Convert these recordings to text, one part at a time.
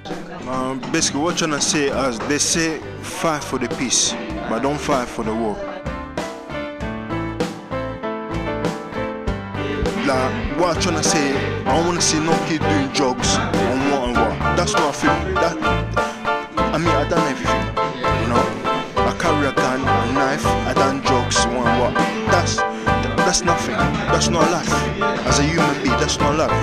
Basically, what I'm trying to say is they say fight for the peace, but don't fight for the war. Like, what I'm trying to say, I don't want to see no kid doing drugs on what and what. That's what I feel. I mean, I done everything, you know. I carry a gun, a knife, I done drugs, what and what. That's nothing. That's not life. As a human being, that's not life.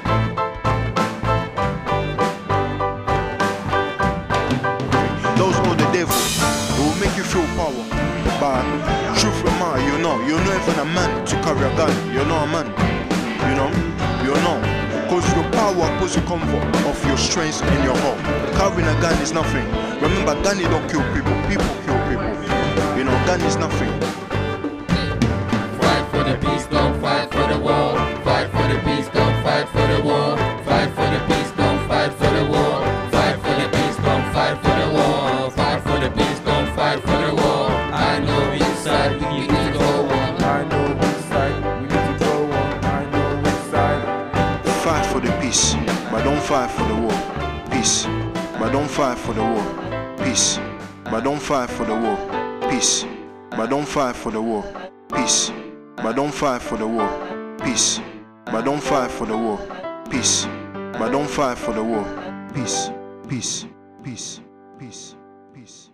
Those are the devil. It will make you feel power. But truth of the matter, you're not even a man to carry a gun. You're not a man. You know? You're not. Because your power pulls you comfort of your strength and your heart. Carrying a gun is nothing. Remember, gun don't kill people. People kill people. You know, gun is nothing. Fight for the peace, don't fight for the war. Fight for the peace, don't fight for the war. Fight for the peace, don't fight for the war. Fight for the peace, don't fight for the war. Fight for the peace, don't fight for the war. I know which side we need to go on. I know which side we need to go on. I know which side. Fight for the peace, but don't fight for the war. Peace, but don't fight for the war. Peace, but don't fight for the war. Peace, but don't fight for the war. Peace, but don't fight for the war. Peace, but don't fight for the war. Peace, but don't fight for the war. Peace, peace, peace, peace, peace.